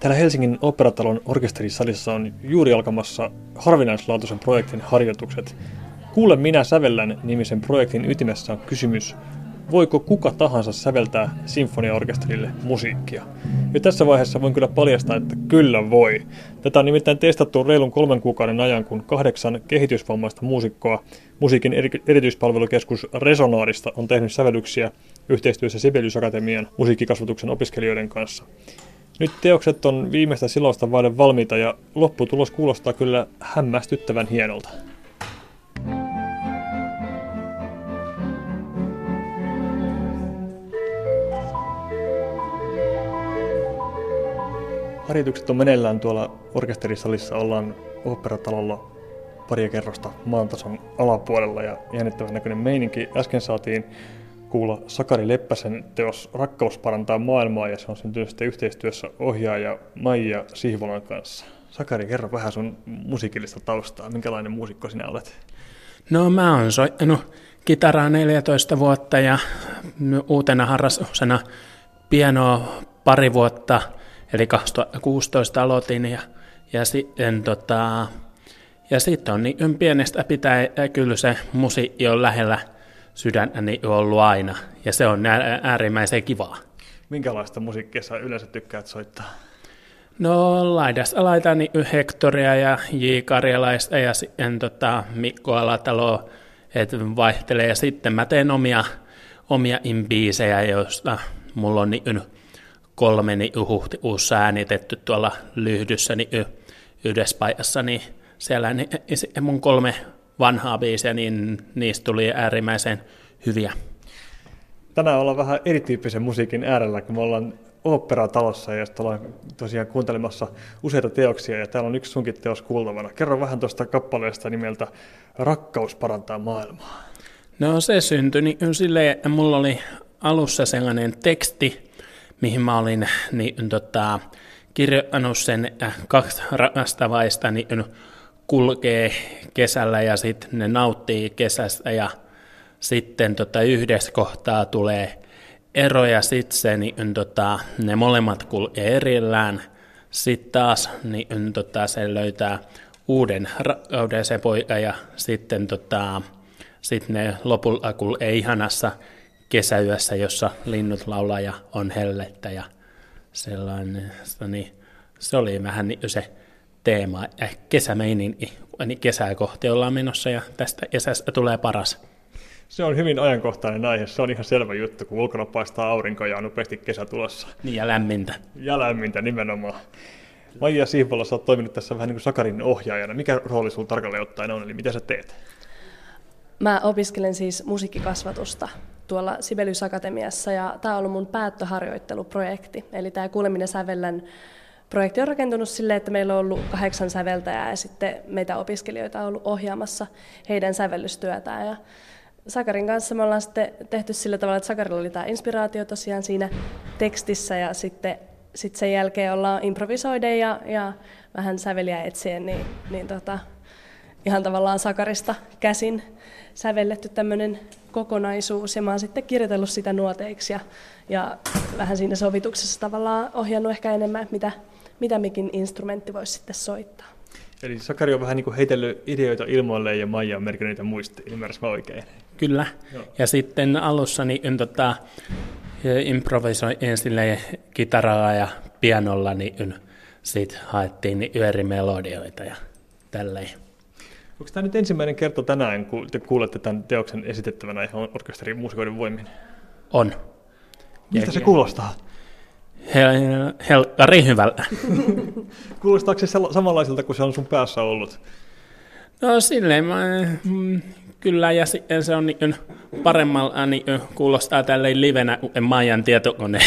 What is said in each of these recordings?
Täällä Helsingin Oopperatalon orkesterisalissa on juuri alkamassa harvinaislaatuisen projektin harjoitukset. Kuule minä sävellän -nimisen projektin ytimessä on kysymys, voiko kuka tahansa säveltää sinfoniaorkesterille musiikkia? Ja tässä vaiheessa voin kyllä paljastaa, että kyllä voi. Tätä on nimittäin testattu reilun 3 kuukauden ajan, kun 8 kehitysvammaista muusikkoa musiikin erityispalvelukeskus Resonaarista on tehnyt sävellyksiä yhteistyössä Sibelius Akatemian musiikkikasvatuksen opiskelijoiden kanssa. Nyt teokset on viimeistä silosta vaille valmiita ja lopputulos kuulostaa kyllä hämmästyttävän hienolta. Harjoitukset on meneillään tuolla orkesterisalissa, ollaan Oopperatalolla pari kerrosta maantason alapuolella ja jännittävän näköinen meininki. Äsken saatiin kuulla Sakari Leppäsen teos Rakkaus parantaa maailmaa ja se on syntynyt sitten yhteistyössä ohjaaja Maija Sihvolan kanssa. Sakari, kerro vähän sun musiikillista taustaa. Minkälainen muusikko sinä olet? No mä oon soittanut kitaraa 14 vuotta ja uutena harrastuksena pianoa pari vuotta. Eli 2016 aloitin ja sitten on niin pienestä pitää kyllä se musiikki on lähellä sydäntäni ollut aina ja se on äärimmäisen kivaa. Minkälaista musiikkia sä yleensä tykkäät soittaa? No laidasta laitani Hectoria ja J. Karjalaista ja sitten Mikko Alataloa, että vaihtelee ja sitten mä teen omia biisejä, joista mulla on niin 3 huhtikuussa äänitetty tuolla Lyhdyssä yhdessä paikassa, niin siellä mun 3 vanhaa biisiä, niin niistä tuli äärimmäisen hyviä. Tänään ollaan vähän erityyppisen musiikin äärellä, kun me ollaan Oopperatalossa ja sitten ollaan tosiaan kuuntelemassa useita teoksia ja täällä on yksi sunkin teos kuultavana. Kerro vähän tuosta kappaleesta nimeltä Rakkaus parantaa maailmaa. No se syntyi silleen, että mulla oli alussa sellainen teksti, mihin mä olin kirjoittanut sen 2 rakastavaista kulkee kesällä ja sitten ne nauttii kesästä ja sitten yhdessä kohtaa tulee ero ja sitten ne molemmat kulkee erillään. Sitten taas se löytää uuden rakkauden se poika ja sitten sit ne lopulta kulkee ihanassa kesäyössä, jossa linnut laulaa ja on hellettä ja sellainen, niin se oli vähän se teema. Kesämeininki, niin kesää kohti ollaan menossa ja tästä kesästä tulee paras. Se on hyvin ajankohtainen aihe, se on ihan selvä juttu, kun ulkona paistaa aurinko ja on nopeasti kesä tulossa. Niin ja lämmintä. Ja lämmintä nimenomaan. Maija Sihvola, sä oot toiminut tässä vähän niin kuin Sakarin ohjaajana. Mikä rooli sulla tarkalleen ottaen on, eli mitä sä teet? Mä opiskelen siis musiikkikasvatusta tuolla Sibelius Akatemiassa ja tämä on ollut mun päättöharjoitteluprojekti. Eli tämä Kuuleminen sävellän projekti on rakentunut silleen, että meillä on ollut 8 säveltäjää ja sitten meitä opiskelijoita on ollut ohjaamassa heidän sävellystyötään. Ja Sakarin kanssa me ollaan sitten tehty sillä tavalla, että Sakarilla oli tämä inspiraatio tosiaan siinä tekstissä ja sitten sen jälkeen ollaan improvisoiden ja vähän säveliä etsien, ihan tavallaan Sakarista käsin sävelletty tämmöinen kokonaisuus ja mä oon sitten kirjoitellut sitä nuoteiksi ja vähän siinä sovituksessa tavallaan ohjannut ehkä enemmän, mitä mikin instrumentti voisi sitten soittaa. Eli Sakari on vähän niin kuin heitellyt ideoita ilmoille ja Maija on merkinnyt niitä muistiin, ymmärrätkö oikein? Kyllä, joo. Ja sitten alussa improvisoin ensin kitaralla ja pianolla, niin sitten haettiin eri melodioita ja tälleen. Onko tämä nyt ensimmäinen kerta tänään, kun te kuulette tämän teoksen esitettävänä ihan orkesterin muusikoiden voimin? On. Miltä se kuulostaa? Helkkari hyvältä. Kuulostaako se samanlaiselta kuin se on sun päässä ollut? No silleen kyllä, ja sitten se on paremmalla kuulostaa tälleen livenä kuin Maijan tietokone.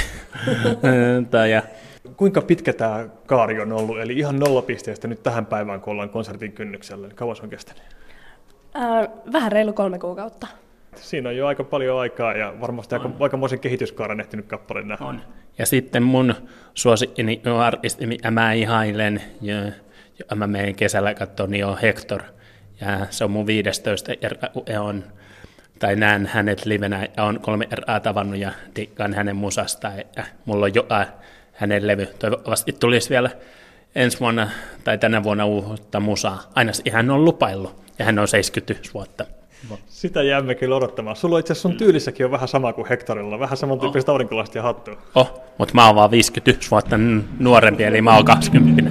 Kuinka pitkä tämä kaari on ollut? Eli ihan 0 pisteestä nyt tähän päivään, kun ollaan konsertin kynnyksellä. Kauan se on kestänyt? Vähän reilu 3 kuukautta. Siinä on jo aika paljon aikaa ja varmasti aikamoisen kehityskaaren ehtinyt kappaleen nähdä. On. Ja sitten mun suosikkini artisti, mitä mä ihailen, ja mä menen kesällä katsomaan, niin on Hector. Ja se on mun 15 tai näen hänet livenä ja on 3 erää tavannut ja dikkaan hänen musasta. Ja mulla on hänen levy. Toivottavasti tulisi vielä ensi vuonna tai tänä vuonna uutta musaa. Aina hän on lupaillut ja hän on 71 vuotta. Sitä jäämme kyllä odottamaan. Sulla on itse asiassa sun tyylissäkin on vähän sama kuin Hectorilla, vähän samantyyppistä aurinkolastia hattua. Mutta mä oon vaan 51 vuotta nuorempi, eli mä oon 20.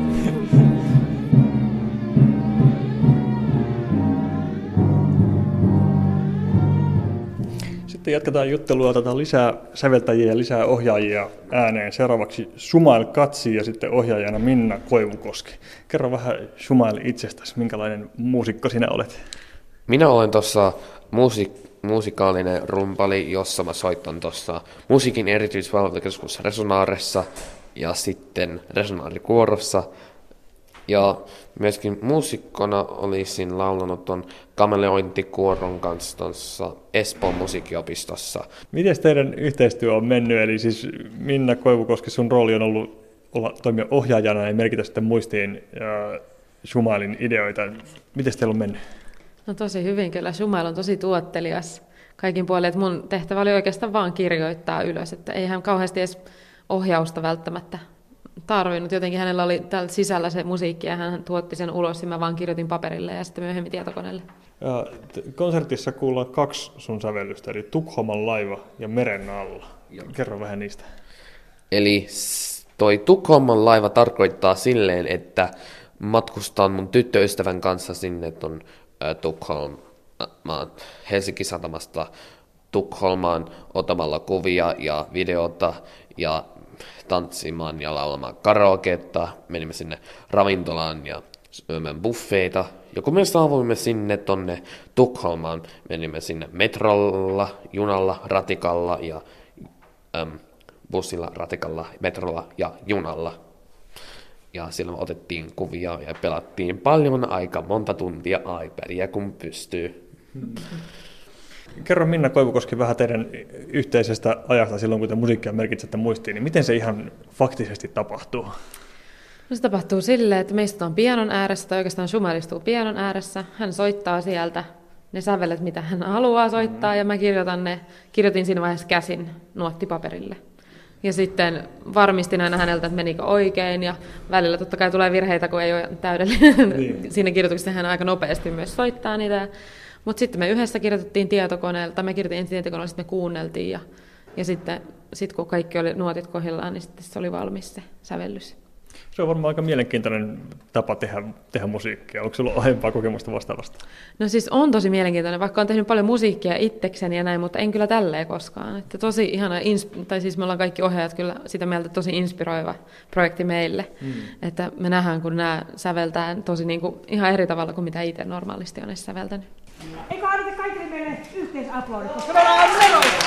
Sitten jatketaan juttelua, otetaan lisää säveltäjiä ja lisää ohjaajia ääneen. Seuraavaksi Shumail Katsi ja sitten ohjaajana Minna Koivukoski. Kerro vähän Shumail itsestäsi, minkälainen muusikko sinä olet? Minä olen tuossa musikaalinen rumpali, jossa mä soitan tuossa musiikin erityispalvelukeskus Resonaaressa ja sitten Resonaarikuorossa. Ja myöskin muusikkona olisin laulanut tuon Kameleointikuoron kanssa tuossa Espoon musiikkiopistossa. Miten teidän yhteistyö on mennyt? Eli siis Minna Koivukoski, sun rooli on ollut toimia ohjaajana ja merkitä sitten muistiin Shumailin ideoita. Miten teillä on mennyt? No tosi hyvin kyllä. Shumail on tosi tuottelias kaikin puolin. Että mun tehtävä oli oikeastaan vaan kirjoittaa ylös. Että ei hän kauheasti edes ohjausta välttämättä tarvinnut. Jotenkin hänellä oli täällä sisällä se musiikki ja hän tuotti sen ulos ja mä vaan kirjoitin paperille ja sitten myöhemmin tietokoneelle. Ja konsertissa kuullaan 2 sun sävellystä, eli Tukholman laiva ja Meren alla. Kerro vähän niistä. Eli toi Tukholman laiva tarkoittaa silleen, että matkustan mun tyttöystävän kanssa sinne ton Tukholmaan Helsingin satamasta Tukholmaan otamalla kuvia ja videota ja tanssimaan ja laulamaan karaoketta. Menimme sinne ravintolaan ja syömään buffeita. Ja kun me saavuimme sinne tonne Tukholmaan, menimme sinne metrolla, junalla, ratikalla ja bussilla, ratikalla, metrolla ja junalla. Ja silloin otettiin kuvia ja pelattiin paljon aika monta tuntia iPadia, kun pystyy. Kerro Minna Koivukoski vähän teidän yhteisestä ajasta silloin, kun te musiikkia merkitsette muistiin, niin miten se ihan faktisesti tapahtuu? No se tapahtuu silleen, että me istutaan pianon ääressä, tai oikeastaan Shumail istuu pianon ääressä. Hän soittaa sieltä ne sävelet, mitä hän haluaa soittaa, ja mä kirjoitin siinä vaiheessa käsin nuottipaperille. Ja sitten varmistin aina häneltä, että menikö oikein, ja välillä totta kai tulee virheitä, kun ei ole täydellinen. Niin. Siinä kirjoituksessa hän aika nopeasti myös soittaa niitä. Mutta sitten me yhdessä kirjoitettiin tietokoneelta, me kirjoitin ensin tietokoneella, sitten me kuunneltiin, ja sitten kun kaikki oli nuotit kohdillaan, niin sitten se oli valmis se sävellys. Se on varmaan aika mielenkiintoinen tapa tehdä musiikkia. Onko sinulla aiempaa kokemusta vastaavasta? No siis on tosi mielenkiintoinen, vaikka olen tehnyt paljon musiikkia itsekseni ja näin, mutta en kyllä tälleen koskaan. Että tosi ihana, tai siis me ollaan kaikki ohjaajat kyllä sitä mieltä, tosi inspiroiva projekti meille. Että me nähdään, kun nämä säveltää tosi niin kuin ihan eri tavalla kuin mitä itse normaalisti on edes säveltänyt. Eikö anneta kaikille meille yhteisaplodit, koska meillä on